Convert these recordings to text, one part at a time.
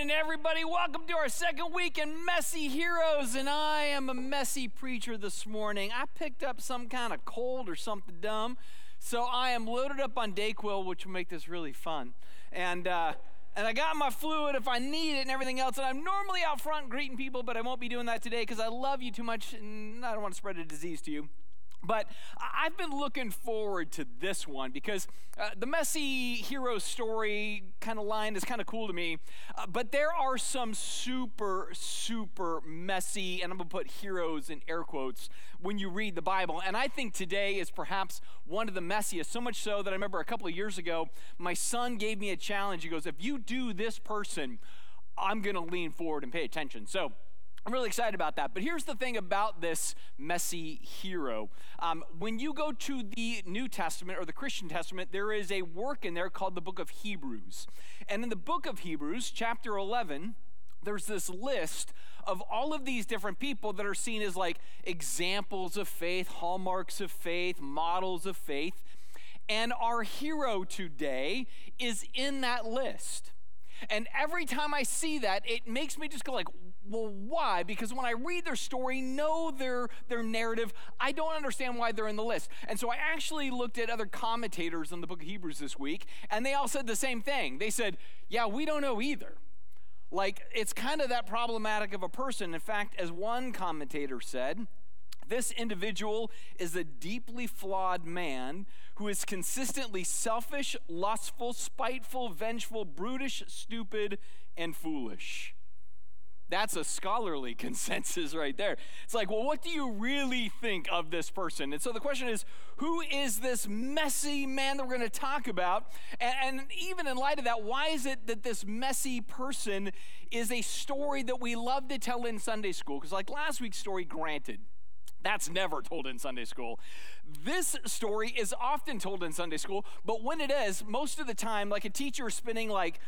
morning, everybody. Welcome to our second week in Messy Heroes, and I am a messy preacher this morning. I picked up some kind of cold or something dumb, so I am loaded up on Dayquil, which will make this really fun. And I got my fluid if I need it and everything else, and I'm normally out front greeting people, but I won't be doing that today because I love you too much, and I don't want to spread a disease to you. But I've been looking forward to this one because the messy hero story kind of line is kind of cool to me. But there are some super, super messy, and I'm going to put heroes in air quotes, when you read the Bible. And I think today is perhaps one of the messiest, so much so that I remember a couple of years ago, my son gave me a challenge. He goes, if you do this person, I'm going to lean forward and pay attention. So I'm really excited about that. But here's the thing about this messy hero. When you go to the New Testament or the Christian Testament, there is a work in there called the book of Hebrews. And in the book of Hebrews, chapter 11, there's this list of all of these different people that are seen as like examples of faith, hallmarks of faith, models of faith. And our hero today is in that list. And every time I see that, it makes me just go like, well, why? Because when I read their story, know their narrative, I don't understand why they're in the list. And so I actually looked at other commentators on the book of Hebrews this week, and they all said the same thing. They said, yeah, we don't know either. Like, it's kind of that problematic of a person. In fact, as one commentator said, this individual is a deeply flawed man who is consistently selfish, lustful, spiteful, vengeful, brutish, stupid, and foolish. That's a scholarly consensus right there. It's like, well, what do you really think of this person? And so the question is, who is this messy man that we're going to talk about? And even in light of that, why is it that this messy person is a story that we love to tell in Sunday school? Because like last week's story, granted, that's never told in Sunday school. This story is often told in Sunday school, but when it is, most of the time, like a teacher is spending like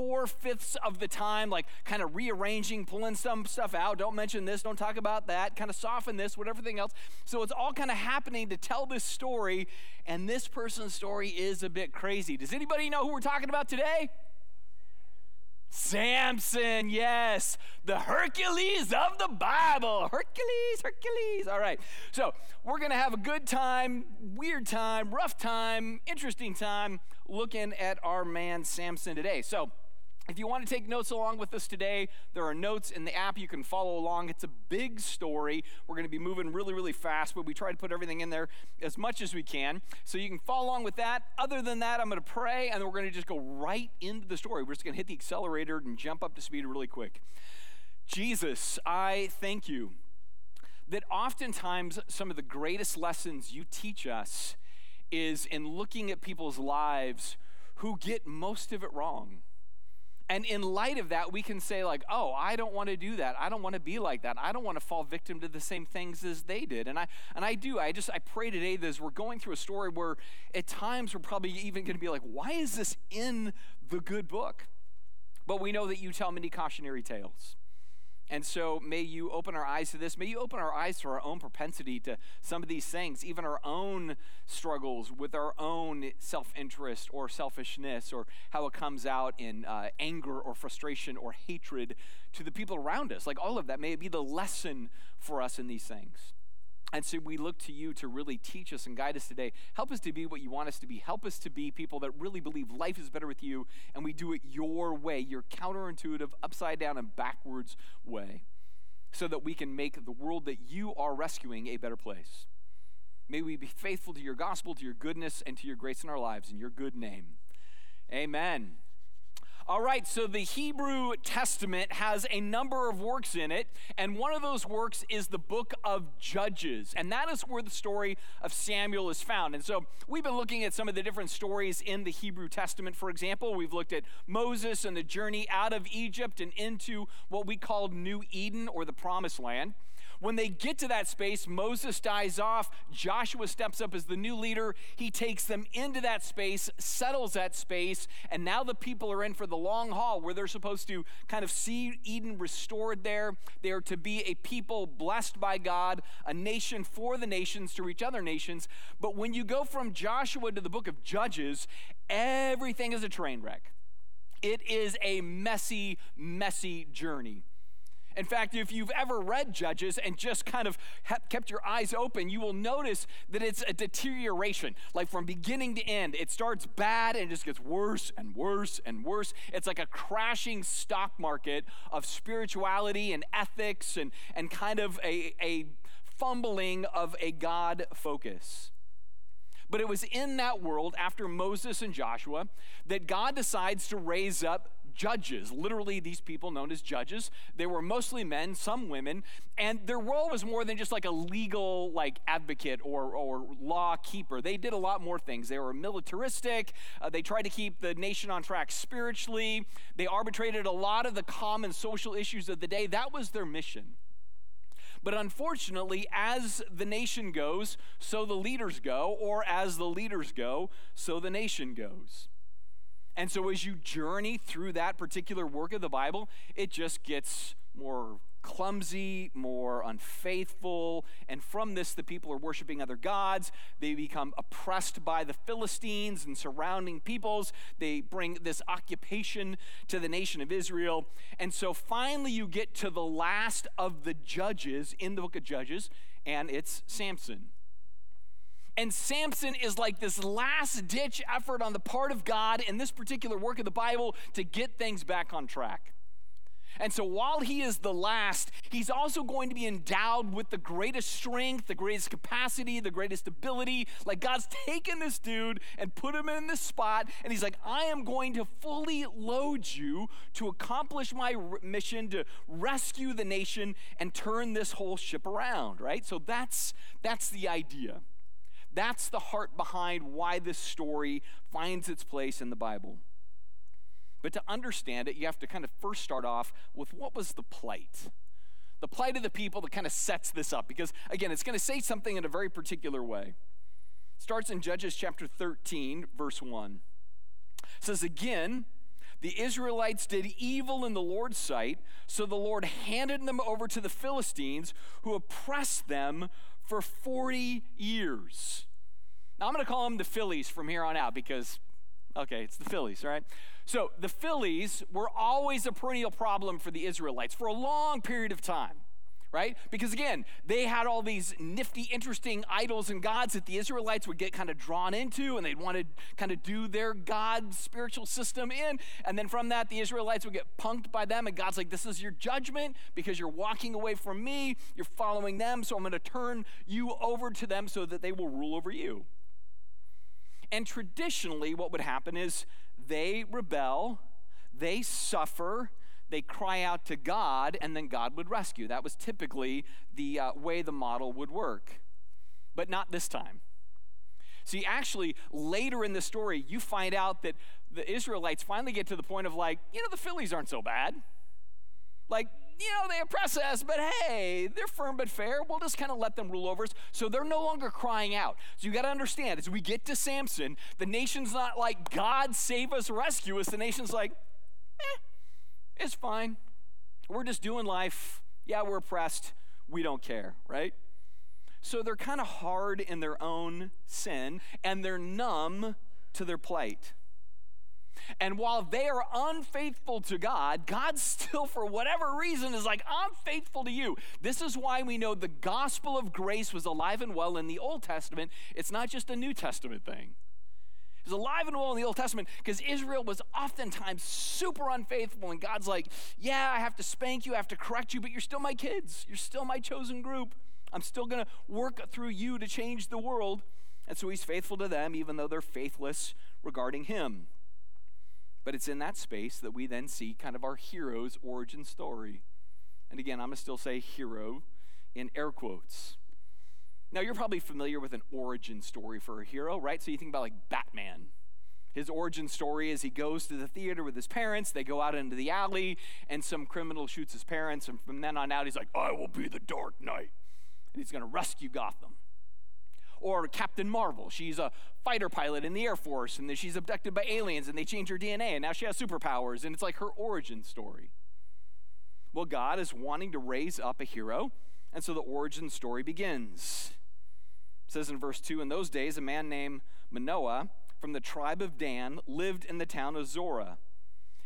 4/5 of the time, like kind of rearranging, pulling some stuff out. Don't mention this, don't talk about that, kind of soften this, whatever thing else. So it's all kind of happening to tell this story, and this person's story is a bit crazy. Does anybody know who we're talking about today? Samson, yes, the Hercules of the Bible. Hercules. All right, so we're going to have a good time, weird time, rough time, interesting time looking at our man Samson today. So if you want to take notes along with us today, there are notes in the app. You can follow along. It's a big story. We're going to be moving really, really fast, but we try to put everything in there as much as we can. So you can follow along with that. Other than that, I'm going to pray, and then we're going to just go right into the story. We're just going to hit the accelerator and jump up to speed really quick. Jesus, I thank you that oftentimes some of the greatest lessons you teach us is in looking at people's lives who get most of it wrong. And in light of that, we can say like, oh, I don't want to do that. I don't want to be like that. I don't want to fall victim to the same things as they did. And I pray today that as we're going through a story where at times we're probably even going to be like, why is this in the good book? But we know that you tell many cautionary tales. And so may you open our eyes to this. May you open our eyes to our own propensity to some of these things, even our own struggles with our own self-interest or selfishness, or how it comes out in anger or frustration or hatred to the people around us. Like all of that, may it be the lesson for us in these things. And so we look to you to really teach us and guide us today. Help us to be what you want us to be. Help us to be people that really believe life is better with you, and we do it your way, your counterintuitive, upside down and backwards way, so that we can make the world that you are rescuing a better place. May we be faithful to your gospel, to your goodness, and to your grace in our lives. In your good name, amen. All right, so the Hebrew Testament has a number of works in it, and one of those works is the book of Judges, and that is where the story of Samuel is found. And so we've been looking at some of the different stories in the Hebrew Testament. For example, we've looked at Moses and the journey out of Egypt and into what we call New Eden, or the Promised Land. When they get to that space, Moses dies off. Joshua steps up as the new leader. He takes them into that space, settles that space, and now the people are in for the long haul where they're supposed to kind of see Eden restored there. They are to be a people blessed by God, a nation for the nations to reach other nations. But when you go from Joshua to the book of Judges, everything is a train wreck. It is a messy, messy journey. In fact, if you've ever read Judges and just kind of kept your eyes open, you will notice that it's a deterioration. Like from beginning to end, it starts bad and just gets worse and worse and worse. It's like a crashing stock market of spirituality and ethics and kind of a fumbling of a God focus. But it was in that world, after Moses and Joshua, that God decides to raise up judges. Literally, these people known as judges. They were mostly men, some women, and their role was more than just like a legal advocate or law keeper. They did a lot more things. They were militaristic. They tried to keep the nation on track spiritually. They arbitrated a lot of the common social issues of the day. That was their mission. But unfortunately, as the nation goes, so the leaders go, or as the leaders go, so the nation goes. And so as you journey through that particular work of the Bible, it just gets more clumsy, more unfaithful, and from this, the people are worshiping other gods. They become oppressed by the Philistines and surrounding peoples. They bring this occupation to the nation of Israel. And so finally, you get to the last of the judges in the book of Judges, and it's Samson. And Samson is like this last-ditch effort on the part of God in this particular work of the Bible to get things back on track. And so while he is the last, he's also going to be endowed with the greatest strength, the greatest capacity, the greatest ability. Like God's taken this dude and put him in this spot, and he's like, I am going to fully load you to accomplish my mission to rescue the nation and turn this whole ship around, right? So that's the idea. That's the heart behind why this story finds its place in the Bible. But to understand it, you have to kind of first start off with what was the plight? The plight of the people that kind of sets this up. Because, again, it's going to say something in a very particular way. It starts in Judges chapter 13, verse 1. It says, again, the Israelites did evil in the Lord's sight, so the Lord handed them over to the Philistines, who oppressed them for 40 years. Now, I'm going to call them the Phillies from here on out because, okay, it's the Phillies, right? So the Phillies were always a perennial problem for the Israelites for a long period of time, right? Because again, they had all these nifty, interesting idols and gods that the Israelites would get kind of drawn into, and they'd want to kind of do their God spiritual system in. And then from that, the Israelites would get punked by them, and God's like, this is your judgment because you're walking away from me. You're following them, so I'm going to turn you over to them so that they will rule over you. And traditionally, what would happen is they rebel, they suffer, they cry out to God, and then God would rescue. That was typically the way the model would work. But not this time. See, actually, later in the story, you find out that the Israelites finally get to the point of the Phillies aren't so bad. They oppress us, but hey, they're firm but fair. We'll just kind of let them rule over us. So they're no longer crying out. So you got to understand, as we get to Samson, the nation's not like, God save us, rescue us. The nation's like, it's fine. We're just doing life. Yeah, we're oppressed. We don't care, right? So they're kind of hard in their own sin, and they're numb to their plight. And while they are unfaithful to God, God still, for whatever reason, is like, I'm faithful to you. This is why we know the gospel of grace was alive and well in the Old Testament. It's not just a New Testament thing. It was alive and well in the Old Testament because Israel was oftentimes super unfaithful, and God's like, yeah, I have to spank you, I have to correct you, but you're still my kids. You're still my chosen group. I'm still going to work through you to change the world. And so he's faithful to them, even though they're faithless regarding him. But it's in that space that we then see kind of our hero's origin story. And again, I'm going to still say hero in air quotes. Now, you're probably familiar with an origin story for a hero, right? So you think about Batman. His origin story is he goes to the theater with his parents. They go out into the alley, and some criminal shoots his parents. And from then on out, he's like, I will be the Dark Knight. And he's going to rescue Gotham. Or Captain Marvel. She's a fighter pilot in the Air Force, and then she's abducted by aliens, and they change her DNA, and now she has superpowers, and it's like her origin story. Well, God is wanting to raise up a hero, and so the origin story begins. It says in verse 2, in those days, a man named Manoah from the tribe of Dan lived in the town of Zorah.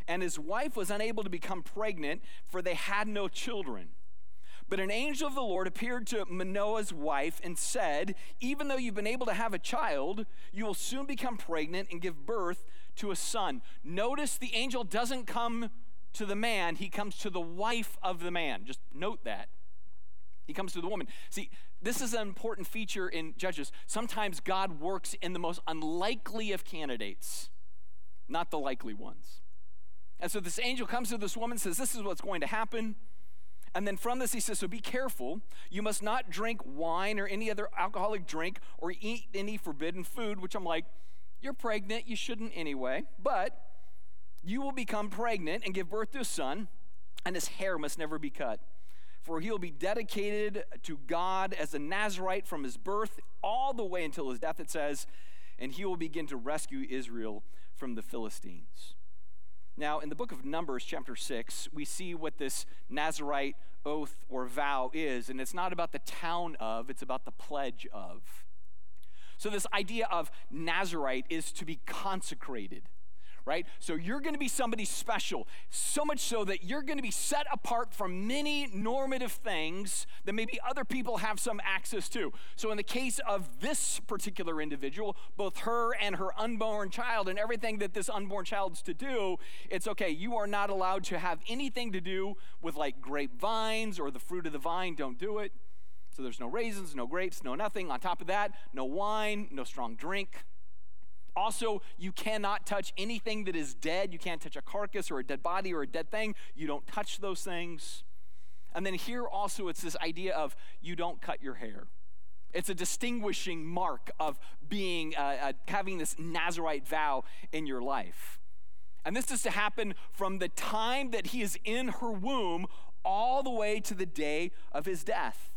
and his wife was unable to become pregnant, for they had no children. But an angel of the Lord appeared to Manoah's wife and said, even though you've been able to have a child, you will soon become pregnant and give birth to a son. Notice the angel doesn't come to the man, he comes to the wife of the man. Just note that. He comes to the woman. See, this is an important feature in Judges. Sometimes God works in the most unlikely of candidates, not the likely ones. And so this angel comes to this woman and says, this is what's going to happen. And then from this he says, so be careful. You must not drink wine or any other alcoholic drink or eat any forbidden food, which I'm like, you're pregnant, you shouldn't anyway. But you will become pregnant and give birth to a son, and his hair must never be cut. For he will be dedicated to God as a Nazirite from his birth all the way until his death, it says, and he will begin to rescue Israel from the Philistines. Now, in the book of Numbers, chapter 6, we see what this Nazirite oath or vow is, and it's not about the town of, it's about the pledge of. So this idea of Nazirite is to be consecrated, right? So you're going to be somebody special, so much so that you're going to be set apart from many normative things that maybe other people have some access to. So in the case of this particular individual, both her and her unborn child and everything that this unborn child's to do, it's okay, you are not allowed to have anything to do with like grapevines or the fruit of the vine, don't do it. So there's no raisins, no grapes, no nothing. On top of that, no wine, no strong drink. Also, you cannot touch anything that is dead. You can't touch a carcass or a dead body or a dead thing. You don't touch those things. And then here also it's this idea of you don't cut your hair. It's a distinguishing mark of being having this Nazirite vow in your life. And this is to happen from the time that he is in her womb all the way to the day of his death.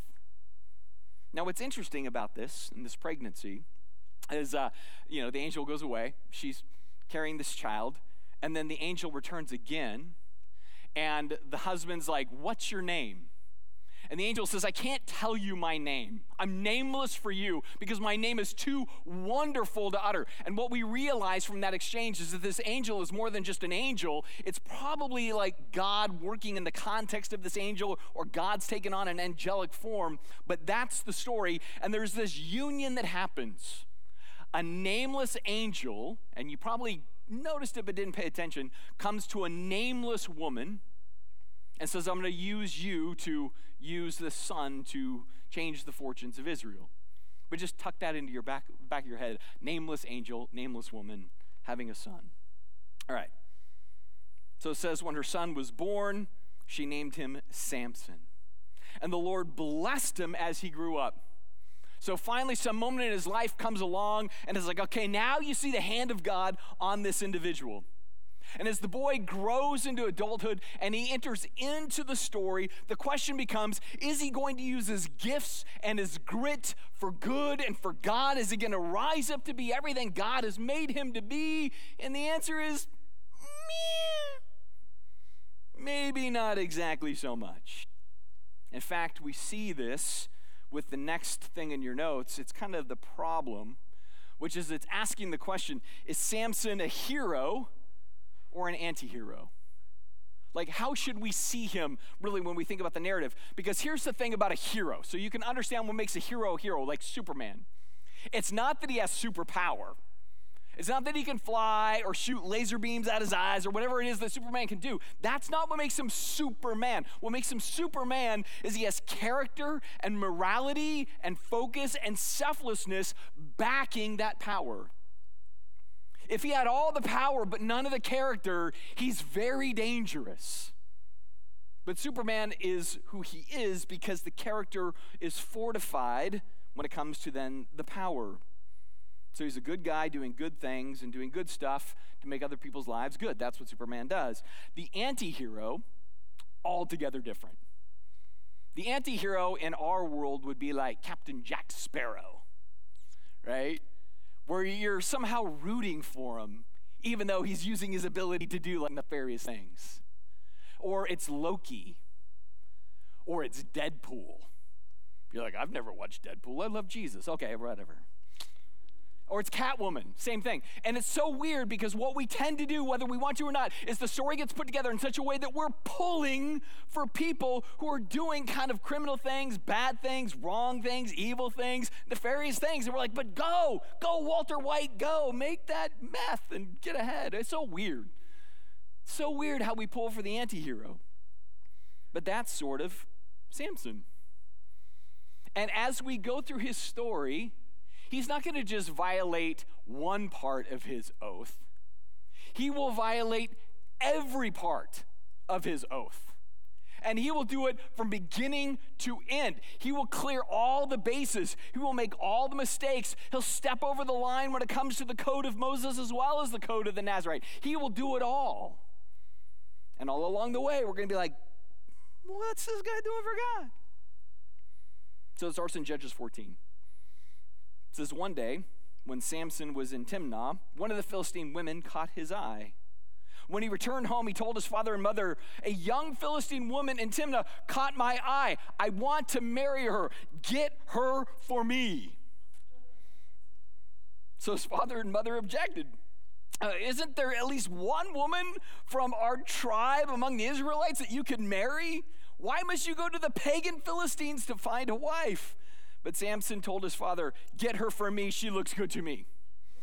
Now, what's interesting about this, in this pregnancy, is, the angel goes away. She's carrying this child, and then the angel returns again, and the husband's like, what's your name? And the angel says, I can't tell you my name. I'm nameless for you because my name is too wonderful to utter. And what we realize from that exchange is that this angel is more than just an angel. It's probably like God working in the context of this angel, or God's taken on an angelic form. But that's the story. And there's this union that happens. A nameless angel, and you probably noticed it but didn't pay attention, comes to a nameless woman and says, I'm going to use you to use the son to change the fortunes of Israel. But just tuck that into your back of your head. Nameless angel, nameless woman, having a son. All right. So it says, when her son was born, she named him Samson. And the Lord blessed him as he grew up. So finally, some moment in his life comes along and is like, okay, now you see the hand of God on this individual. And as the boy grows into adulthood and he enters into the story, the question becomes, is he going to use his gifts and his grit for good and for God? Is he going to rise up to be everything God has made him to be? And the answer is, maybe not exactly so much. In fact, we see this with the next thing in your notes. It's kind of the problem, which is it's asking the question, is Samson a hero or an anti-hero? Like, how should we see him really when we think about the narrative? Because here's the thing about a hero. So you can understand what makes a hero, like Superman. It's not that he has superpower. It's not that he can fly or shoot laser beams out his eyes or whatever it is that Superman can do. That's not what makes him Superman. What makes him Superman is he has character and morality and focus and selflessness backing that power. If he had all the power but none of the character, he's very dangerous. But Superman is who he is because the character is fortified when it comes to then the power. So he's a good guy doing good things and doing good stuff to make other people's lives good. That's what Superman does. The anti-hero, altogether different. The anti-hero in our world would be like Captain Jack Sparrow, right? Where you're somehow rooting for him, even though he's using his ability to do like nefarious things. Or it's Loki. Or it's Deadpool. You're like, I've never watched Deadpool. I love Jesus. Okay, whatever. Or it's Catwoman, same thing. And it's so weird because what we tend to do, whether we want to or not, is the story gets put together in such a way that we're pulling for people who are doing kind of criminal things, bad things, wrong things, evil things, nefarious things. And we're like, but go, Walter White, go, make that meth and get ahead. It's so weird. So weird how we pull for the anti-hero. But that's sort of Samson. And as we go through his story, he's not going to just violate one part of his oath. He will violate every part of his oath. And he will do it from beginning to end. He will clear all the bases. He will make all the mistakes. He'll step over the line when it comes to the code of Moses as well as the code of the Nazarite. He will do it all. And all along the way, we're going to be like, what's this guy doing for God? So it starts in Judges 14. It says, one day, when Samson was in Timnah, one of the Philistine women caught his eye. When he returned home, he told his father and mother, a young Philistine woman in Timnah caught my eye. I want to marry her. Get her for me. So his father and mother objected. Isn't there at least one woman from our tribe among the Israelites that you could marry? Why must you go to the pagan Philistines to find a wife? But Samson told his father, get her for me. She looks good to me.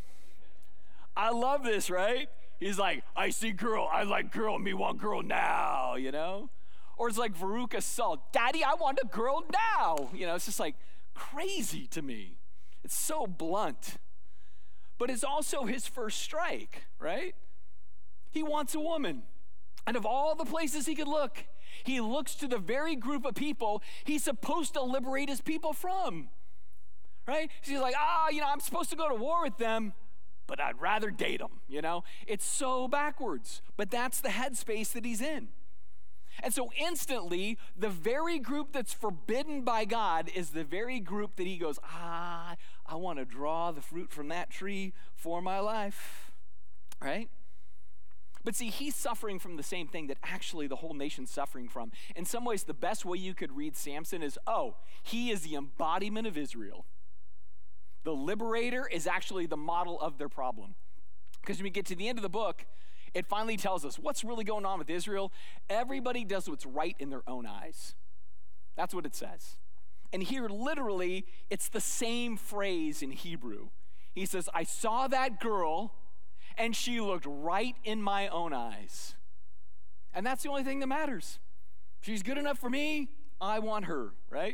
I love this, right? He's like, I see girl. I like girl. Me want girl now, you know? Or it's like Veruca Salt. Daddy, I want a girl now. You know, it's just like crazy to me. It's so blunt. But it's also his first strike, right? He wants a woman. And of all the places he could look, he looks to the very group of people he's supposed to liberate his people from, right? He's like, I'm supposed to go to war with them, but I'd rather date them, you know? It's so backwards, but that's the headspace that he's in. And so instantly, the very group that's forbidden by God is the very group that he goes, I want to draw the fruit from that tree for my life, right? But see, he's suffering from the same thing that actually the whole nation's suffering from. In some ways, the best way you could read Samson is, he is the embodiment of Israel. The liberator is actually the model of their problem. Because when we get to the end of the book, it finally tells us what's really going on with Israel. Everybody does what's right in their own eyes. That's what it says. And here, literally, it's the same phrase in Hebrew. He says, I saw that girl, and she looked right in my own eyes. And that's the only thing that matters. She's good enough for me, I want her, right?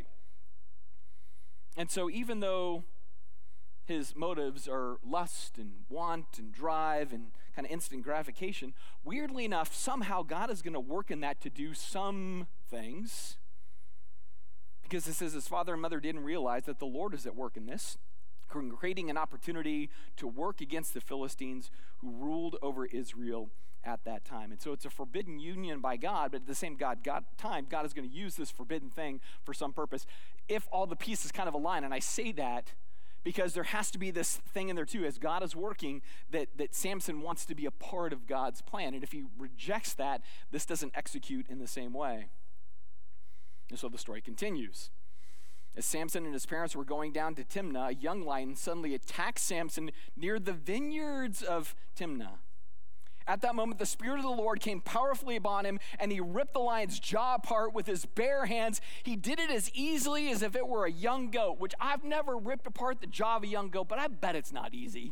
And so even though his motives are lust and want and drive and kind of instant gratification, weirdly enough, somehow God is going to work in that to do some things. Because it says his father and mother didn't realize that the Lord is at work in this, creating an opportunity to work against the Philistines who ruled over Israel at that time. And so it's a forbidden union by God, but at the same time, God is going to use this forbidden thing for some purpose if all the pieces kind of align. And I say that because there has to be this thing in there too, as God is working, that Samson wants to be a part of God's plan. And if he rejects that, this doesn't execute in the same way. And so the story continues. As Samson and his parents were going down to Timnah, a young lion suddenly attacked Samson near the vineyards of Timnah. At that moment, the Spirit of the Lord came powerfully upon him, and he ripped the lion's jaw apart with his bare hands. He did it as easily as if it were a young goat, which I've never ripped apart the jaw of a young goat, but I bet it's not easy.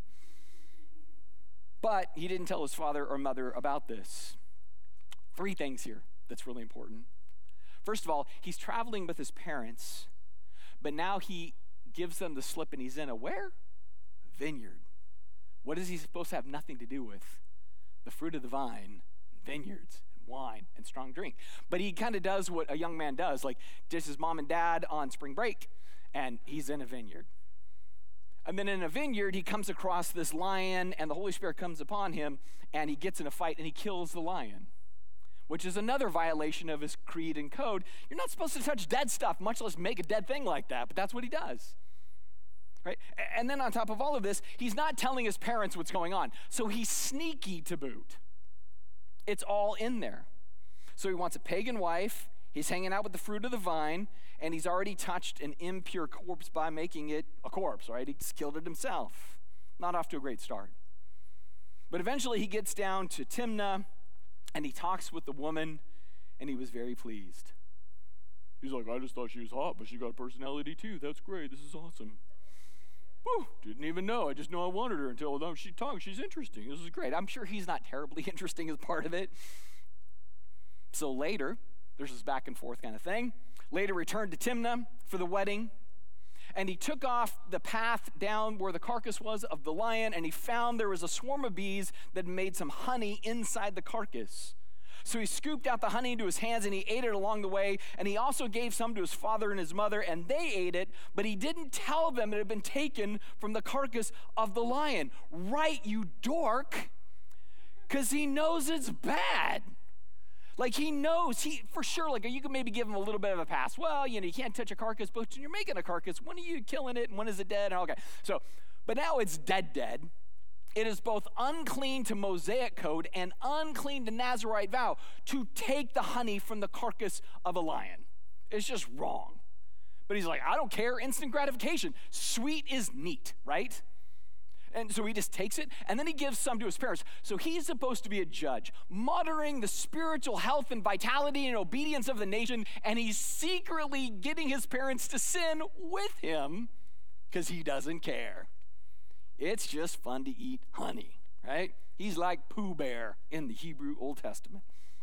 But he didn't tell his father or mother about this. 3 things here that's really important. First of all, he's traveling with his parents, but now he gives them the slip, and he's in a where? Vineyard. What is he supposed to have nothing to do with? The fruit of the vine, vineyards, and wine, and strong drink. But he kind of does what a young man does, like just his mom and dad on spring break, and he's in a vineyard. And then in a vineyard, he comes across this lion, and the Holy Spirit comes upon him, and he gets in a fight, and he kills the lion, which is another violation of his creed and code. You're not supposed to touch dead stuff, much less make a dead thing like that, but that's what he does. Right? And then on top of all of this, he's not telling his parents what's going on. So he's sneaky to boot. It's all in there. So he wants a pagan wife, he's hanging out with the fruit of the vine, and he's already touched an impure corpse by making it a corpse, right? He's killed it himself. Not off to a great start. But eventually he gets down to Timnah, and he talks with the woman, and he was very pleased. He's like, I just thought she was hot, but she got a personality too. That's great. This is awesome. Whew, didn't even know. I just know I wanted her until she talks. She's interesting. This is great. I'm sure he's not terribly interesting as part of it. So later, there's this back and forth kind of thing. Later returned to Timnah for the wedding. And he took off the path down where the carcass was of the lion, and he found there was a swarm of bees that made some honey inside the carcass. So he scooped out the honey into his hands, and he ate it along the way, and he also gave some to his father and his mother, and they ate it, but he didn't tell them it had been taken from the carcass of the lion. Right, you dork, because he knows it's bad. Like, he knows, for sure, like, you can maybe give him a little bit of a pass. Well, you can't touch a carcass, but when you're making a carcass, when are you killing it, and when is it dead? Okay, so, but now it's dead. It is both unclean to Mosaic code and unclean to Nazirite vow to take the honey from the carcass of a lion. It's just wrong. But he's like, I don't care, instant gratification. Sweet is neat, right? And so he just takes it, and then he gives some to his parents. So he's supposed to be a judge, monitoring the spiritual health and vitality and obedience of the nation, and he's secretly getting his parents to sin with him because he doesn't care. It's just fun to eat honey, right? He's like Pooh Bear in the Hebrew Old Testament.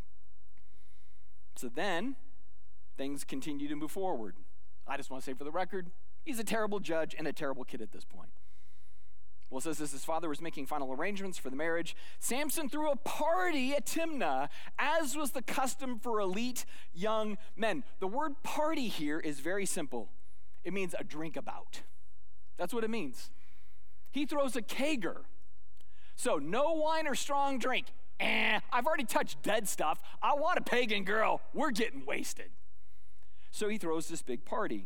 So then, things continue to move forward. I just want to say for the record, he's a terrible judge and a terrible kid at this point. Well, it says as his father was making final arrangements for the marriage, Samson threw a party at Timnah, as was the custom for elite young men. The word party here is very simple. It means a drink about. That's what it means. He throws a kegger. So no wine or strong drink. I've already touched dead stuff. I want a pagan girl. We're getting wasted. So he throws this big party.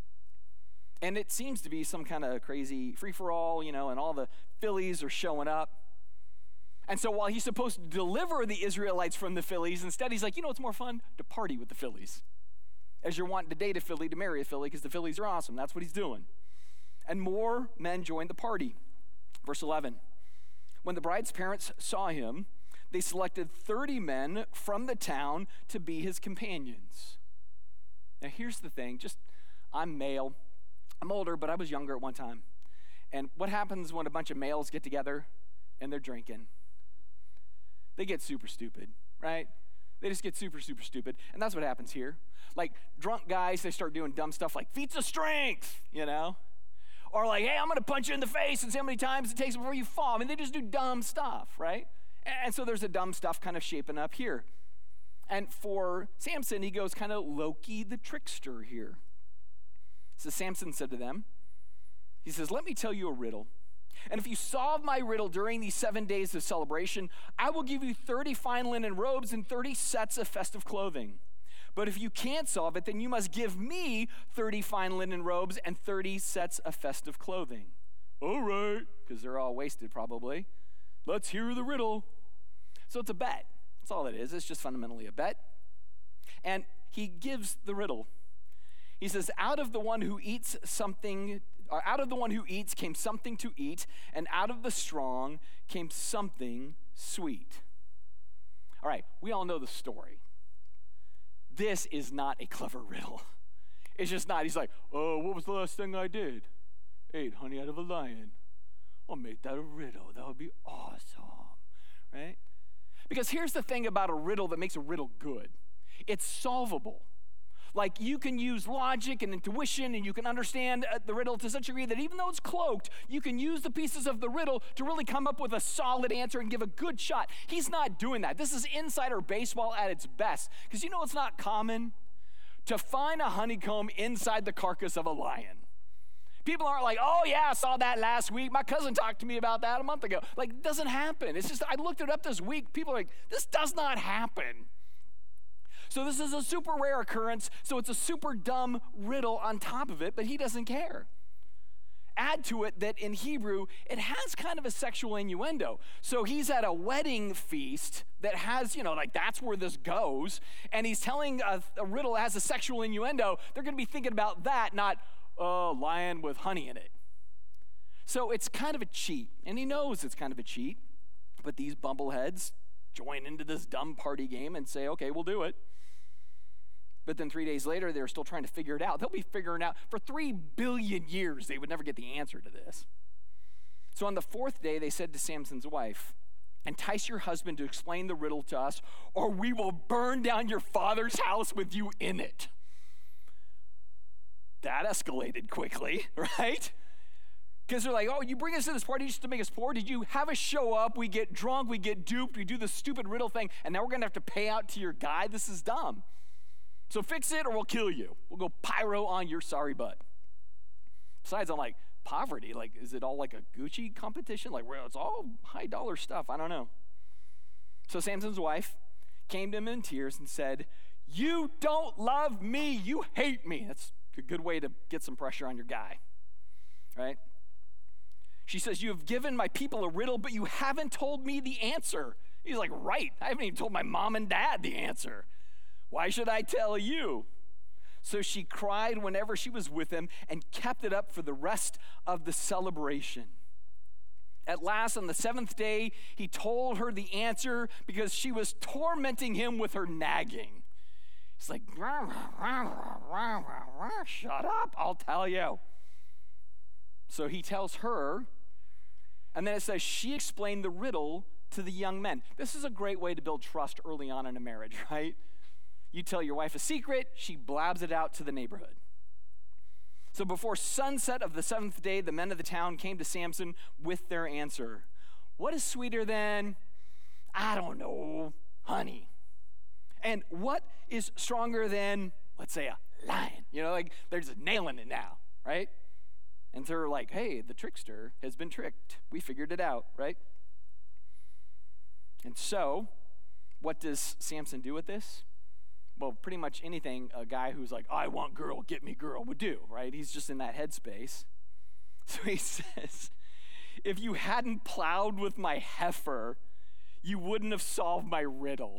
And it seems to be some kind of crazy free-for-all, and all the fillies are showing up. And so while he's supposed to deliver the Israelites from the fillies, instead he's like, it's more fun to party with the fillies. As you're wanting to date a filly, to marry a filly, because the fillies are awesome. That's what he's doing. And more men joined the party. Verse 11. When the bride's parents saw him, they selected 30 men from the town to be his companions. Now here's the thing, I'm male. I'm older, but I was younger at one time. And what happens when a bunch of males get together and they're drinking? They get super stupid, right? They just get super, super stupid. And that's what happens here. Like drunk guys, they start doing dumb stuff like feats of strength, Or like, hey, I'm going to punch you in the face and see how many times it takes before you fall. I mean, they just do dumb stuff, right? And so there's a dumb stuff kind of shaping up here. And for Samson, he goes kind of Loki the trickster here. So Samson said to them, he says, let me tell you a riddle. And if you solve my riddle during these 7 days of celebration, I will give you 30 fine linen robes and 30 sets of festive clothing. But if you can't solve it, then you must give me 30 fine linen robes and 30 sets of festive clothing. All right, because they're all wasted probably. Let's hear the riddle. So it's a bet. That's all it is. It's just fundamentally a bet. And he gives the riddle. He says, out of the one who eats came something to eat, and out of the strong came something sweet. All right, we all know the story. This is not a clever riddle. It's just not. He's like, oh, what was the last thing I did? Ate honey out of a lion. I'll make that a riddle. That would be awesome, right? Because here's the thing about a riddle that makes a riddle good. It's solvable. Like you can use logic and intuition and you can understand the riddle to such a degree that even though it's cloaked, you can use the pieces of the riddle to really come up with a solid answer and give a good shot. He's not doing that. This is insider baseball at its best. Because it's not common to find a honeycomb inside the carcass of a lion. People aren't like, oh yeah, I saw that last week. My cousin talked to me about that a month ago. Like, it doesn't happen. It's just, I looked it up this week. People are like, this does not happen. So this is a super rare occurrence, so it's a super dumb riddle on top of it, but he doesn't care. Add to it that in Hebrew, it has kind of a sexual innuendo. So he's at a wedding feast that has, that's where this goes, and he's telling a riddle that has a sexual innuendo. They're going to be thinking about that, not a lion with honey in it. So it's kind of a cheat, and he knows it's kind of a cheat, but these bumbleheads join into this dumb party game and say, okay, we'll do it. But then 3 days later, they're still trying to figure it out. They'll be figuring out for 3 billion years, they would never get the answer to this. So on the fourth day, they said to Samson's wife, entice your husband to explain the riddle to us, or we will burn down your father's house with you in it. That escalated quickly, right? Because they're like, oh, you bring us to this party just to make us poor? Did you have us show up? We get drunk, we get duped, we do this stupid riddle thing, and now we're going to have to pay out to your guy? This is dumb. So fix it or we'll kill you. We'll go pyro on your sorry butt. Besides, I'm like, poverty, like, is it all like a Gucci competition? Like, well, it's all high dollar stuff. I don't know. So Samson's wife came to him in tears and said, you don't love me. You hate me. That's a good way to get some pressure on your guy, right? She says, you have given my people a riddle, but you haven't told me the answer. He's like, right. I haven't even told my mom and dad the answer. Why should I tell you? So she cried whenever she was with him and kept it up for the rest of the celebration. At last, on the seventh day, he told her the answer because she was tormenting him with her nagging. He's like, rah, rah, rah, rah, rah, rah. Shut up, I'll tell you. So he tells her, and then it says she explained the riddle to the young men. This is a great way to build trust early on in a marriage, right? You tell your wife a secret, she blabs it out to the neighborhood. So before sunset of the seventh day, the men of the town came to Samson with their answer. What is sweeter than, I don't know, honey? And what is stronger than, let's say, a lion? You know, like they're just nailing it now, right? And they're like, hey, the trickster has been tricked. We figured it out, right? And so, what does Samson do with this? Well, pretty much anything a guy who's like, I want girl, get me girl would do, right? He's just in that headspace. So he says, if you hadn't plowed with my heifer, you wouldn't have solved my riddle.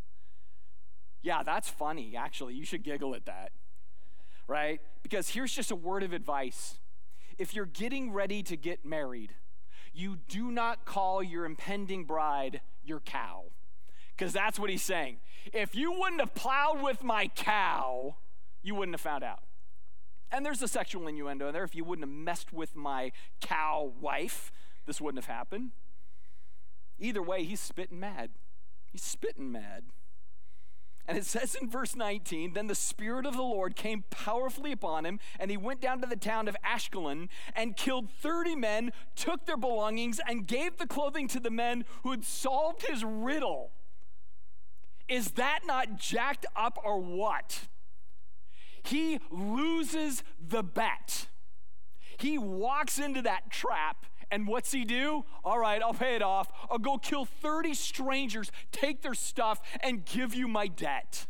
Yeah, that's funny, actually. You should giggle at that, right? Because here's just a word of advice. If you're getting ready to get married, you do not call your impending bride your cow. Because that's what he's saying. If you wouldn't have plowed with my cow, you wouldn't have found out. And there's a sexual innuendo in there. If you wouldn't have messed with my cow wife, this wouldn't have happened. Either way, he's spitting mad. He's spitting mad. And it says in verse 19, then the Spirit of the Lord came powerfully upon him, and he went down to the town of Ashkelon and killed 30 men, took their belongings, and gave the clothing to the men who had solved his riddle. Is that not jacked up or what? He loses the bet. He walks into that trap, and what's he do? All right, I'll pay it off. I'll go kill 30 strangers, take their stuff, and give you my debt.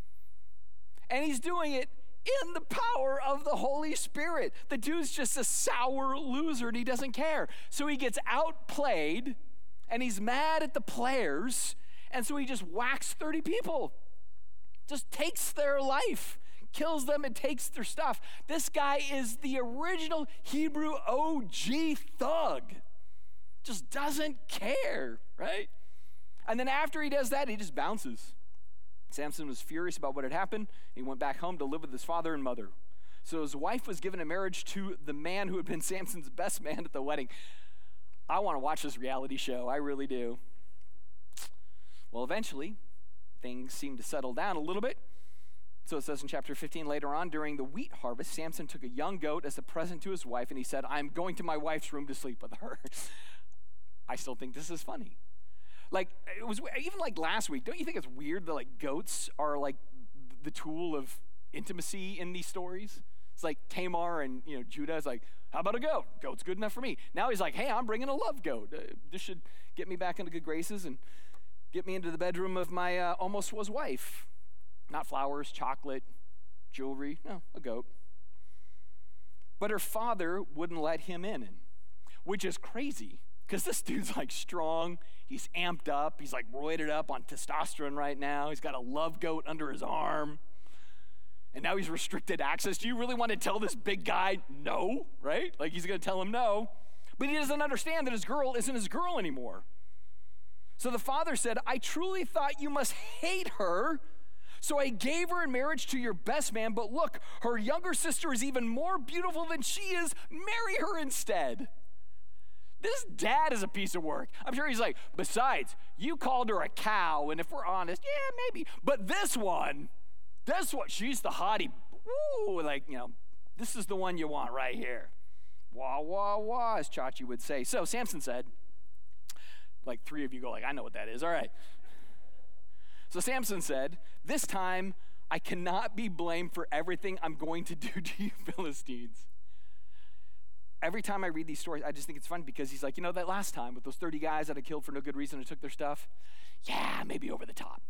And he's doing it in the power of the Holy Spirit. The dude's just a sour loser, and he doesn't care. So he gets outplayed, and he's mad at the players, and so he just whacks 30 people, just takes their life, kills them and takes their stuff. This guy is the original Hebrew OG thug. Just doesn't care, right? And then after he does that, he just bounces. Samson was furious about what had happened. He went back home to live with his father and mother. So his wife was given in marriage to the man who had been Samson's best man at the wedding. I want to watch this reality show. I really do. Well, eventually, things seemed to settle down a little bit. So it says in chapter 15, later on, during the wheat harvest, Samson took a young goat as a present to his wife, and he said, I'm going to my wife's room to sleep with her. I still think this is funny. Like, it was even like last week, don't you think it's weird that like goats are like the tool of intimacy in these stories? It's like Tamar and Judah is like, how about a goat? Goat's good enough for me. Now he's like, hey, I'm bringing a love goat. This should get me back into good graces and get me into the bedroom of my almost was wife. Not flowers, chocolate, jewelry. No, a goat. But her father wouldn't let him in, which is crazy because this dude's like strong. He's amped up. He's like roided up on testosterone right now. He's got a love goat under his arm. And now he's restricted access. Do you really want to tell this big guy no, right? Like he's going to tell him no. But he doesn't understand that his girl isn't his girl anymore. So the father said, I truly thought you must hate her, so I gave her in marriage to your best man, but look, her younger sister is even more beautiful than she is. Marry her instead. This dad is a piece of work. I'm sure he's like, besides, you called her a cow, and if we're honest, yeah, maybe. But this one, she's the hottie. Ooh, like, this is the one you want right here. Wah, wah, wah, as Chachi would say. So Samson said, like 3 of you go like, I know what that is. All right. So Samson said, this time I cannot be blamed for everything I'm going to do to you Philistines. Every time I read these stories, I just think it's fun because he's like, that last time with those 30 guys that I killed for no good reason and took their stuff? Yeah, maybe over the top,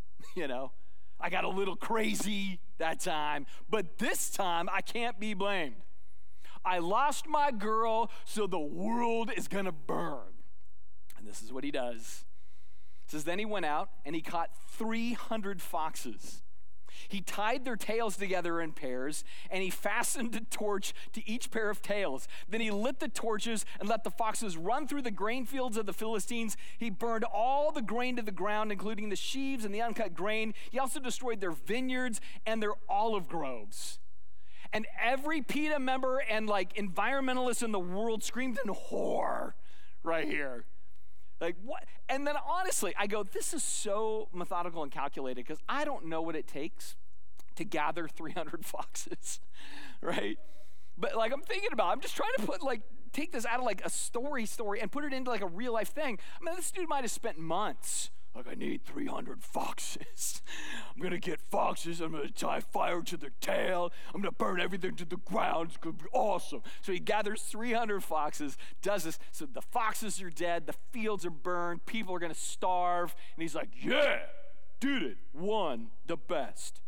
I got a little crazy that time, but this time I can't be blamed. I lost my girl, so the world is going to burn. And this is what he does. It says, then he went out and he caught 300 foxes. He tied their tails together in pairs, and he fastened a torch to each pair of tails. Then he lit the torches and let the foxes run through the grain fields of the Philistines. He burned all the grain to the ground, including the sheaves and the uncut grain. He also destroyed their vineyards and their olive groves. And every PETA member and environmentalist in the world screamed in horror right here. Like, what? And then honestly, I go, this is so methodical and calculated because I don't know what it takes to gather 300 foxes, right? But I'm thinking about it. I'm just trying to take this out of a story and put it into a real life thing. I mean, this dude might have spent months. I need 300 foxes. I'm going to get foxes. I'm going to tie fire to their tail. I'm going to burn everything to the ground. It's going to be awesome. So he gathers 300 foxes, does this. So the foxes are dead. The fields are burned. People are going to starve. And he's like, yeah, did it. Won the best.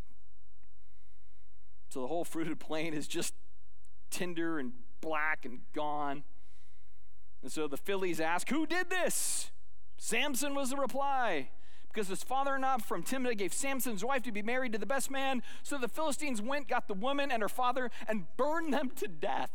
So the whole fruited plain is just tinder and black and gone. And so the Phillies ask, who did this? Samson was the reply, because his father-in-law from Timnah gave Samson's wife to be married to the best man. So the Philistines went, got the woman and her father, and burned them to death.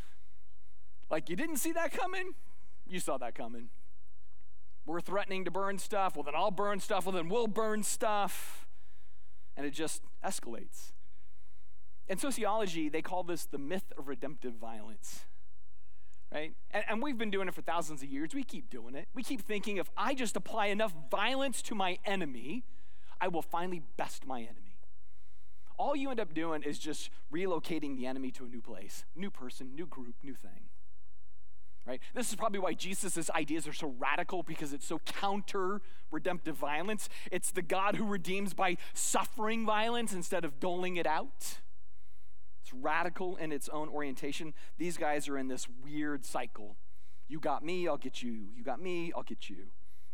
You didn't see that coming? You saw that coming. We're threatening to burn stuff. Well, then I'll burn stuff. Well, then we'll burn stuff. And it just escalates. In sociology, they call this the myth of redemptive violence. Right? And we've been doing it for thousands of years. We keep doing it. We keep thinking if I just apply enough violence to my enemy, I will finally best my enemy. All you end up doing is just relocating the enemy to a new place, new person, new group, new thing. Right? This is probably why Jesus' ideas are so radical, because it's so counter redemptive violence. It's the God who redeems by suffering violence instead of doling it out. It's radical in its own orientation. These guys are in this weird cycle. You got me, I'll get you. You got me, I'll get you.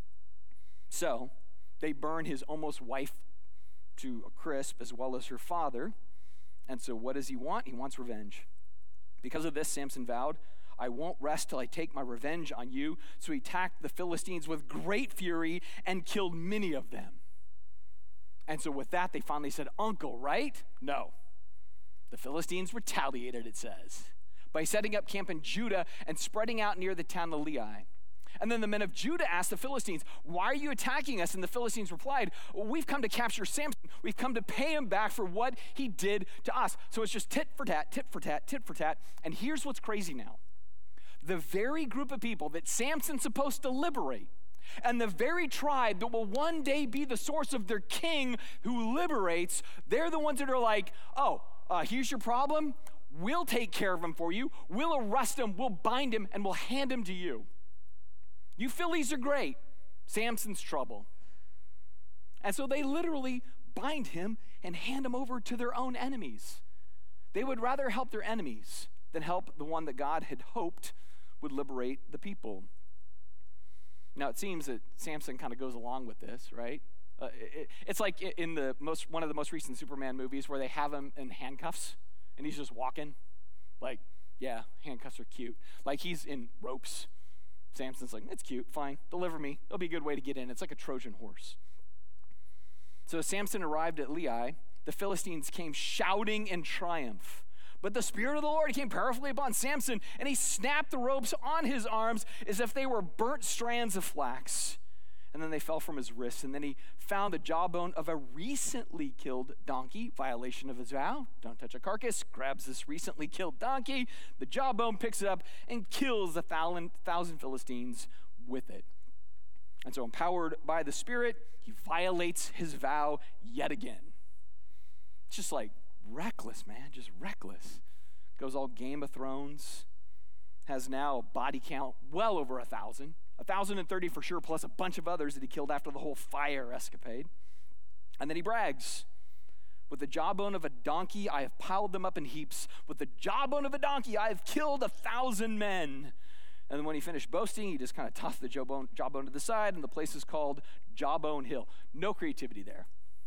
So they burn his almost wife to a crisp, as well as her father. And so what does he want? He wants revenge. Because of this, Samson vowed, I won't rest till I take my revenge on you. So he attacked the Philistines with great fury and killed many of them. And so with that, they finally said, uncle, right? No. The Philistines retaliated, it says, by setting up camp in Judah and spreading out near the town of Lehi. And then the men of Judah asked the Philistines, why are you attacking us? And the Philistines replied, we've come to capture Samson. We've come to pay him back for what he did to us. So it's just tit for tat, tit for tat, tit for tat. And here's what's crazy now. The very group of people that Samson's supposed to liberate, and the very tribe that will one day be the source of their king who liberates, they're the ones that are like, here's your problem. We'll take care of him for you. We'll arrest him. We'll bind him, and we'll hand him to you. You Phillies are great. Samson's trouble. And so they literally bind him and hand him over to their own enemies. They would rather help their enemies than help the one that God had hoped would liberate the people. Now, it seems that Samson kind of goes along with this, right? It's like in one of the most recent Superman movies where they have him in handcuffs and he's just walking. Yeah, handcuffs are cute. He's in ropes. Samson's like, it's cute, fine, deliver me. It'll be a good way to get in. It's like a Trojan horse. So as Samson arrived at Lehi, the Philistines came shouting in triumph. But the Spirit of the Lord came powerfully upon Samson, and he snapped the ropes on his arms as if they were burnt strands of flax. And then they fell from his wrists. And then he found the jawbone of a recently killed donkey, violation of his vow. Don't touch a carcass. Grabs this recently killed donkey. The jawbone picks it up and kills 1,000 Philistines with it. And so empowered by the Spirit, he violates his vow yet again. It's just like reckless, man, just reckless. Goes all Game of Thrones. Has now a body count well over 1,000. 1,030 for sure, plus a bunch of others that he killed after the whole fire escapade. And then he brags, with the jawbone of a donkey, I have piled them up in heaps. With the jawbone of a donkey, I have killed 1,000 men. And then when he finished boasting, he just kind of tossed the jawbone to the side, and the place is called Jawbone Hill. No creativity there.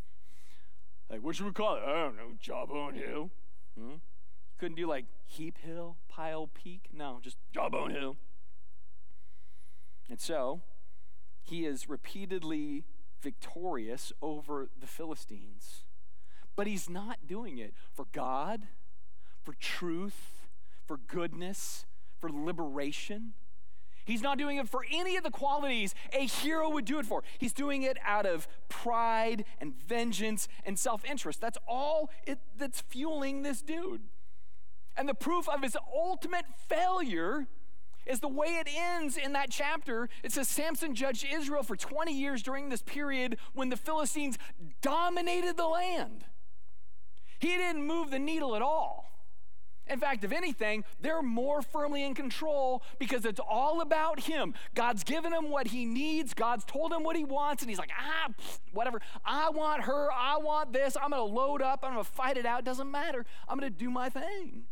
Like, what should we call it? I don't know, Jawbone Hill. Couldn't do like Heap Hill, Pile Peak. No, just Jawbone Hill. And so, he is repeatedly victorious over the Philistines. But he's not doing it for God, for truth, for goodness, for liberation. He's not doing it for any of the qualities a hero would do it for. He's doing it out of pride and vengeance and self-interest. That's all that's fueling this dude. And the proof of his ultimate failure is the way it ends in that chapter. It says Samson judged Israel for 20 years during this period when the Philistines dominated the land. He didn't move the needle at all. In fact, if anything, they're more firmly in control because it's all about him. God's given him what he needs. God's told him what he wants, and he's like, whatever. I want her. I want this. I'm going to load up. I'm going to fight it out. It doesn't matter. I'm going to do my thing.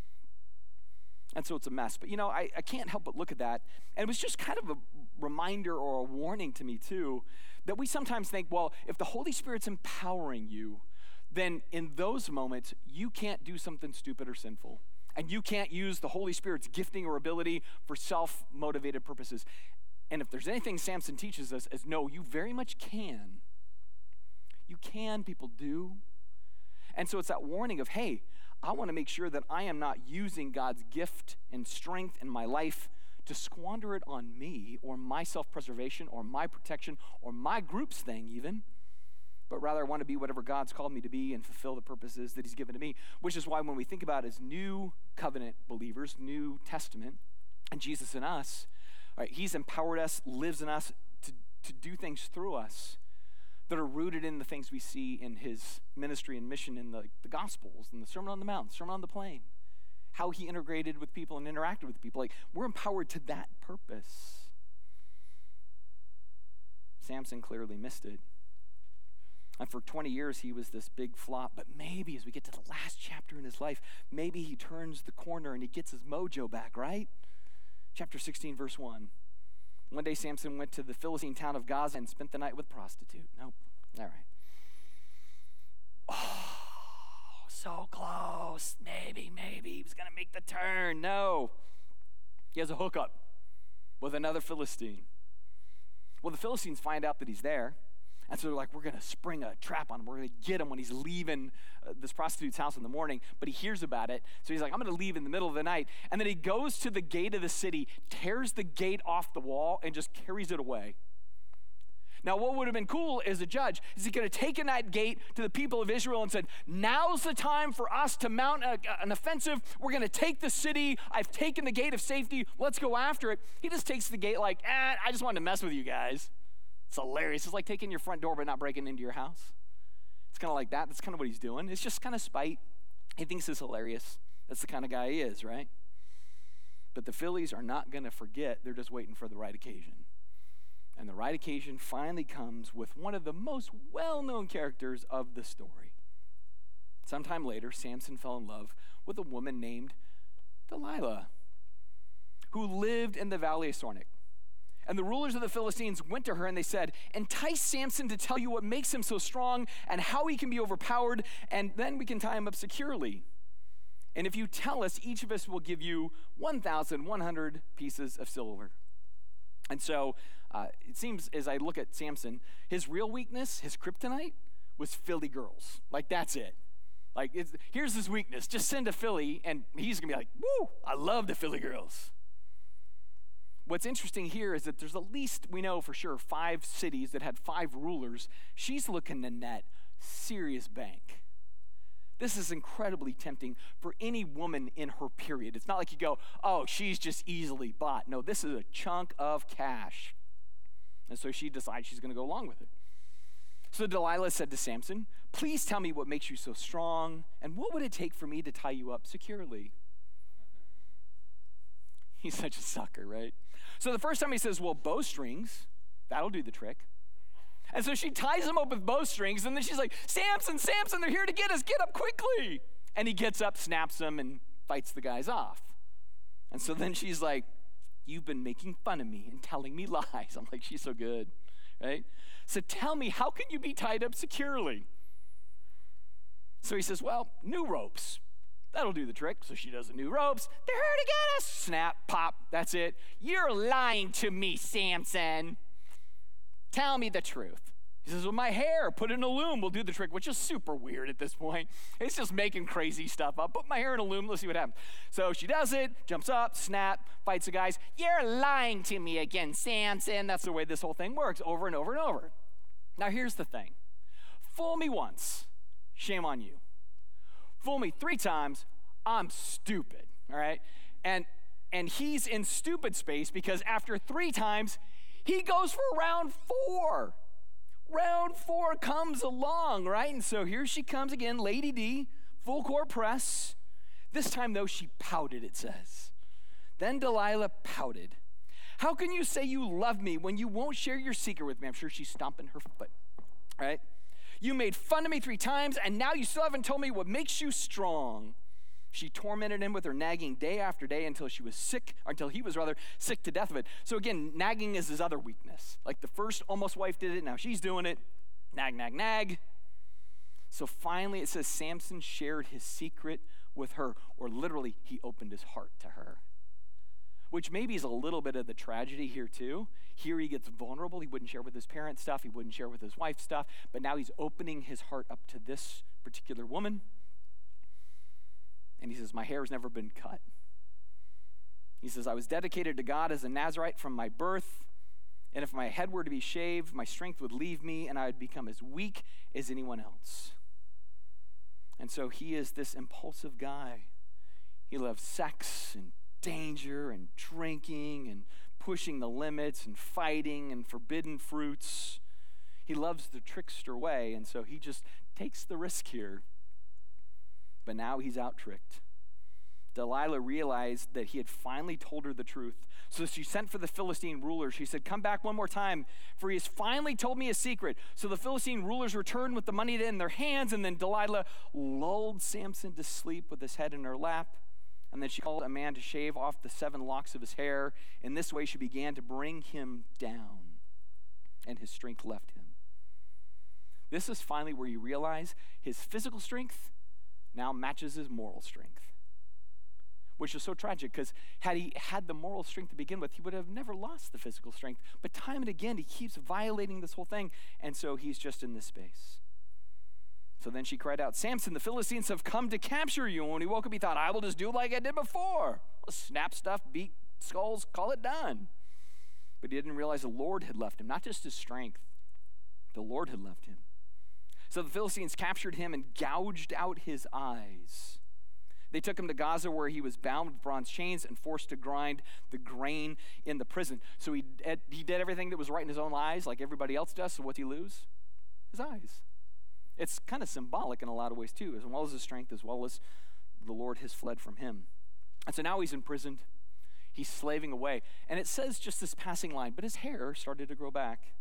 And so it's a mess. But, I can't help but look at that. And it was just kind of a reminder or a warning to me, too, that we sometimes think, well, if the Holy Spirit's empowering you, then in those moments, you can't do something stupid or sinful. And you can't use the Holy Spirit's gifting or ability for self-motivated purposes. And if there's anything Samson teaches us, is no, you very much can. You can, people do. And so it's that warning of, hey, I want to make sure that I am not using God's gift and strength in my life to squander it on me or my self-preservation or my protection or my group's thing even. But rather I want to be whatever God's called me to be and fulfill the purposes that he's given to me, which is why when we think about as new covenant believers, New Testament, and Jesus in us, right, he's empowered us, lives in us to do things through us that are rooted in the things we see in his ministry and mission in the Gospels, and the Sermon on the Mount, Sermon on the Plain, how he integrated with people and interacted with people. Like, we're empowered to that purpose. Samson clearly missed it. And for 20 years, he was this big flop. But maybe as we get to the last chapter in his life, maybe he turns the corner and he gets his mojo back, right? Chapter 16, verse 1. One day, Samson went to the Philistine town of Gaza and spent the night with a prostitute. Nope. All right. Oh, so close. Maybe he was going to make the turn. No. He has a hookup with another Philistine. Well, the Philistines find out that he's there. And so they're like, we're going to spring a trap on him. We're going to get him when he's leaving this prostitute's house in the morning. But he hears about it. So he's like, I'm going to leave in the middle of the night. And then he goes to the gate of the city, tears the gate off the wall, and just carries it away. Now, what would have been cool as a judge is he could have taken that gate to the people of Israel and said, now's the time for us to mount an offensive. We're going to take the city. I've taken the gate of safety. Let's go after it. He just takes the gate like, I just wanted to mess with you guys. It's hilarious. It's like taking your front door but not breaking into your house. It's kind of like that. That's kind of what he's doing. It's just kind of spite. He thinks it's hilarious. That's the kind of guy he is, right? But the Phillies are not going to forget. They're just waiting for the right occasion. And the right occasion finally comes with one of the most well-known characters of the story. Sometime later, Samson fell in love with a woman named Delilah, who lived in the valley of Sornik. And the rulers of the Philistines went to her and they said, entice Samson to tell you what makes him so strong and how he can be overpowered, and then we can tie him up securely. And if you tell us, each of us will give you 1,100 pieces of silver. And so it seems as I look at Samson, his real weakness, his kryptonite, was Philly girls. Like, that's it. Like, here's his weakness. Just send a filly, and he's going to be like, woo, I love the filly girls. What's interesting here is that there's at least, we know for sure, 5 cities that had 5 rulers. She's looking to net serious bank. This is incredibly tempting for any woman in her period. It's not like you go, oh, she's just easily bought. No, this is a chunk of cash. And so she decides she's going to go along with it. So Delilah said to Samson, please tell me what makes you so strong, and what would it take for me to tie you up securely? He's such a sucker, right? So the first time he says, well, bowstrings, that'll do the trick. And so she ties him up with bowstrings, and then she's like, Samson, Samson, they're here to get us. Get up quickly. And he gets up, snaps them, and fights the guys off. And so then she's like, you've been making fun of me and telling me lies. I'm like, she's so good, right? So tell me, how can you be tied up securely? So he says, well, new ropes. That'll do the trick. So she does the new ropes. They're here to get us. Snap, pop, that's it. You're lying to me, Samson. Tell me the truth. He says, well, my hair, put it in a loom, will do the trick, which is super weird at this point. It's just making crazy stuff up. Put my hair in a loom, let's see what happens. So she does it, jumps up, snap, fights the guys. You're lying to me again, Samson. That's the way this whole thing works, over and over and over. Now here's the thing. Fool me once, shame on you. Fool me 3 times, I'm stupid, all right? And he's in stupid space because after 3 times, he goes for round 4. Round 4 comes along, right? And so here she comes again, Lady D, full court press. This time, though, she pouted, it says. Then Delilah pouted. How can you say you love me when you won't share your secret with me? I'm sure she's stomping her foot, right? You made fun of me 3 times, and now you still haven't told me what makes you strong. She tormented him with her nagging day after day until he was sick to death of it. So again, nagging is his other weakness. Like the first almost wife did it, now she's doing it. Nag, nag, nag. So finally it says Samson shared his secret with her, or literally he opened his heart to her. Which maybe is a little bit of the tragedy here too. Here he gets vulnerable. He wouldn't share with his parents' stuff. He wouldn't share with his wife's stuff. But now he's opening his heart up to this particular woman. And he says, my hair has never been cut. He says, I was dedicated to God as a Nazirite from my birth. And if my head were to be shaved, my strength would leave me and I would become as weak as anyone else. And so he is this impulsive guy. He loves sex and danger and drinking and pushing the limits and fighting and forbidden fruits. He loves the trickster way, and so he just takes the risk here. But now he's out-tricked. Delilah realized that he had finally told her the truth. So she sent for the Philistine rulers. She said, come back one more time, for he has finally told me a secret. So the Philistine rulers returned with the money in their hands, and then Delilah lulled Samson to sleep with his head in her lap. And then she called a man to shave off the 7 locks of his hair. In this way, she began to bring him down, and his strength left him. This is finally where you realize his physical strength now matches his moral strength, which is so tragic because had he had the moral strength to begin with, he would have never lost the physical strength. But time and again, he keeps violating this whole thing, and so he's just in this space. So then she cried out, Samson, the Philistines have come to capture you. And when he woke up, he thought, I will just do like I did before. I'll snap stuff, beat skulls, call it done. But he didn't realize the Lord had left him, not just his strength. The Lord had left him. So the Philistines captured him and gouged out his eyes. They took him to Gaza, where he was bound with bronze chains and forced to grind the grain in the prison. So he did everything that was right in his own eyes, like everybody else does. So what'd he lose? His eyes. It's kind of symbolic in a lot of ways too, as well as his strength, as well as the Lord has fled from him. And so now he's imprisoned. He's slaving away. And it says just this passing line, but his hair started to grow back.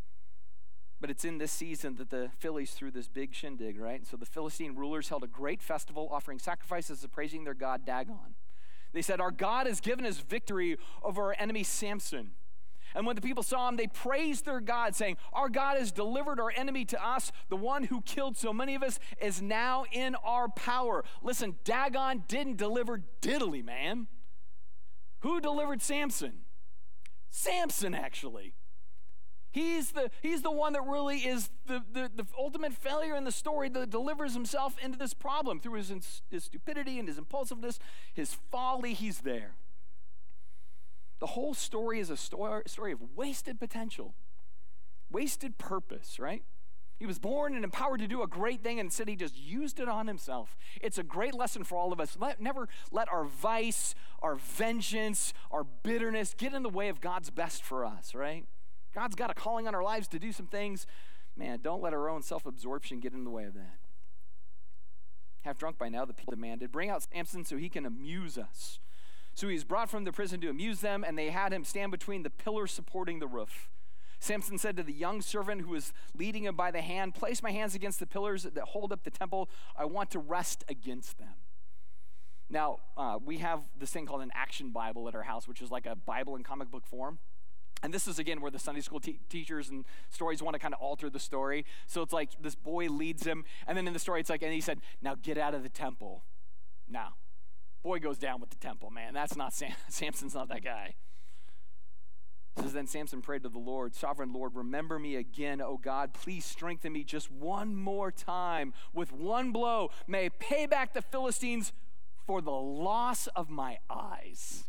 But it's in this season that the Phillies threw this big shindig, right? And so the Philistine rulers held a great festival, offering sacrifices and praising their god Dagon. They said, our God has given us victory over our enemy Samson. And when the people saw him, they praised their God, saying, our God has delivered our enemy to us. The one who killed so many of us is now in our power. Listen, Dagon didn't deliver diddly, man. Who delivered Samson? Samson, actually. He's the one that really is the ultimate failure in the story that delivers himself into this problem through his stupidity and his impulsiveness, his folly. He's there. The whole story is a story of wasted potential, wasted purpose, right? He was born and empowered to do a great thing, and instead he just used it on himself. It's a great lesson for all of us. Never let our vice, our vengeance, our bitterness get in the way of God's best for us, right? God's got a calling on our lives to do some things. Man, don't let our own self-absorption get in the way of that. Half drunk by now, the people demanded, bring out Samson so he can amuse us. So he was brought from the prison to amuse them, and they had him stand between the pillars supporting the roof. Samson said to the young servant who was leading him by the hand, place my hands against the pillars that hold up the temple. I want to rest against them. Now, we have this thing called an action Bible at our house, which is like a Bible in comic book form. And this is, again, where the Sunday school teachers and stories want to kind of alter the story. So it's like this boy leads him, and then in the story it's like, and he said, now get out of the temple. Now, boy goes down with the temple, man. That's not Samson's not that guy. It says, then Samson prayed to the Lord, sovereign Lord, remember me again, O God. Please strengthen me just one more time. With one blow, may I pay back the Philistines for the loss of my eyes.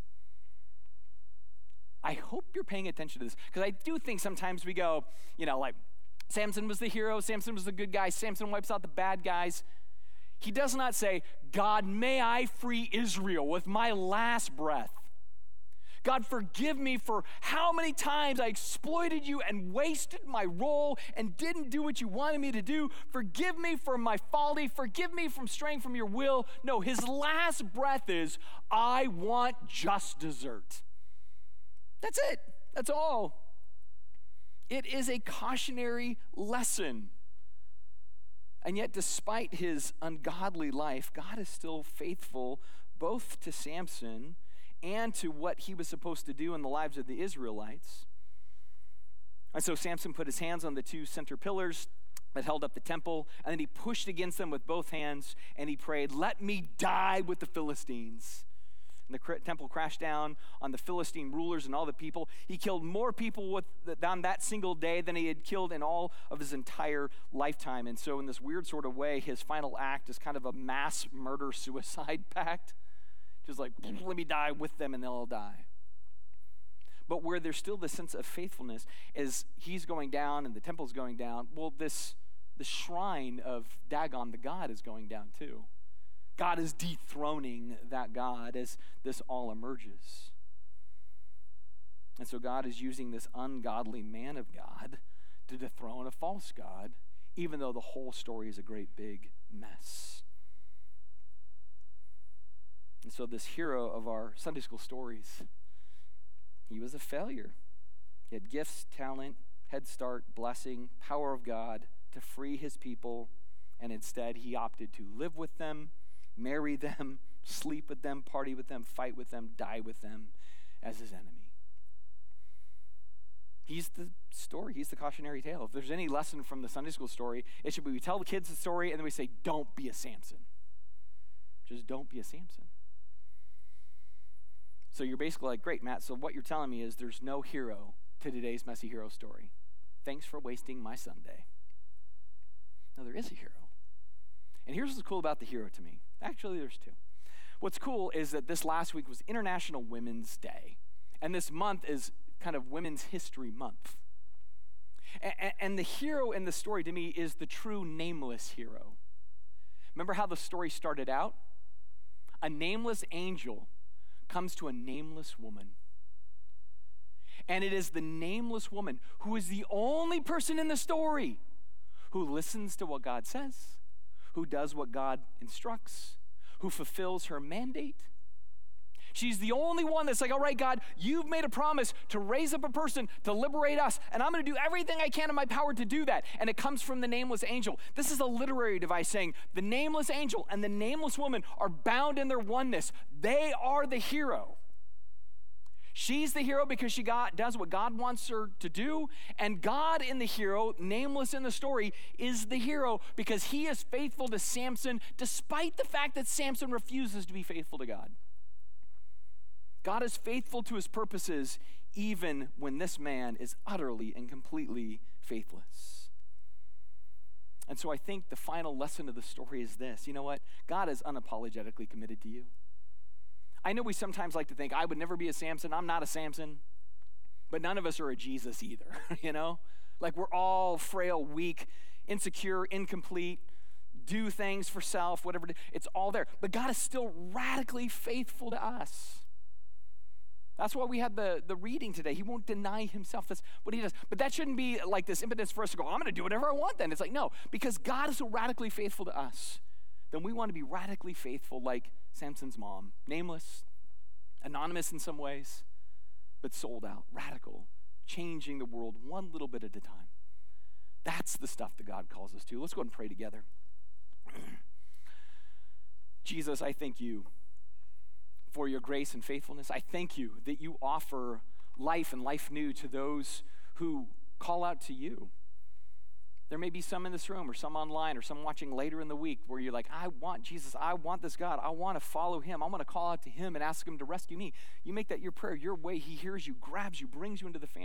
I hope you're paying attention to this, because I do think sometimes we go, like Samson was the hero, Samson was the good guy, Samson wipes out the bad guys. He does not say, God, may I free Israel with my last breath. God, forgive me for how many times I exploited you and wasted my role and didn't do what you wanted me to do. Forgive me for my folly. Forgive me from straying from your will. No, his last breath is, I want just dessert. That's it. That's all. It is a cautionary lesson. And yet, despite his ungodly life, God is still faithful both to Samson and to what he was supposed to do in the lives of the Israelites. And so Samson put his hands on the two center pillars that held up the temple, and then he pushed against them with both hands, and he prayed, let me die with the Philistines. And the temple crashed down on the Philistine rulers and all the people. He killed more people on that single day than he had killed in all of his entire lifetime. And so in this weird sort of way, his final act is kind of a mass murder-suicide pact. Just like, let me die with them and they'll all die. But where there's still this sense of faithfulness is he's going down and the temple's going down. Well, the shrine of Dagon, the god, is going down too. God is dethroning that God as this all emerges. And so God is using this ungodly man of God to dethrone a false god, even though the whole story is a great big mess. And so this hero of our Sunday school stories, he was a failure. He had gifts, talent, head start, blessing, power of God to free his people, and instead he opted to live with them, marry them, sleep with them, party with them, fight with them, die with them as his enemy. He's the story. He's the cautionary tale. If there's any lesson from the Sunday school story, it should be we tell the kids the story and then we say, don't be a Samson. Just don't be a Samson. So you're basically like, great, Matt, so what you're telling me is there's no hero to today's messy hero story. Thanks for wasting my Sunday. No, there is a hero. And here's what's cool about the hero to me. Actually, there's two. What's cool is that this last week was International Women's Day. And this month is kind of Women's History Month. And the hero in the story to me is the true nameless hero. Remember how the story started out? A nameless angel comes to a nameless woman. And it is the nameless woman who is the only person in the story who listens to what God says, who does what God instructs, who fulfills her mandate. She's the only one that's like, all right, God, you've made a promise to raise up a person to liberate us, and I'm going to do everything I can in my power to do that. And it comes from the nameless angel. This is a literary device saying the nameless angel and the nameless woman are bound in their oneness. They are the hero. She's the hero because she does what God wants her to do, and God in the hero, nameless in the story, is the hero because he is faithful to Samson despite the fact that Samson refuses to be faithful to God. God is faithful to his purposes even when this man is utterly and completely faithless. And so I think the final lesson of the story is this. You know what? God is unapologetically committed to you. I know we sometimes like to think, I would never be a Samson. I'm not a Samson. But none of us are a Jesus either, you know? Like we're all frail, weak, insecure, incomplete, do things for self, whatever. It's all there. But God is still radically faithful to us. That's why we had the reading today. He won't deny himself. That's what he does. But that shouldn't be like this impetus for us to go, I'm going to do whatever I want then. It's like, no, because God is so radically faithful to us, then we want to be radically faithful like Samson's mom. Nameless, anonymous in some ways, but sold out, radical, changing the world one little bit at a time. That's the stuff that God calls us to. Let's go ahead and pray together. Jesus, I thank you for your grace and faithfulness. I thank you that you offer life and life new to those who call out to you. There may be some in this room or some online or some watching later in the week where you're like, I want Jesus, I want this God, I want to follow him, I want to call out to him and ask him to rescue me. You make that your prayer, your way, he hears you, grabs you, brings you into the family.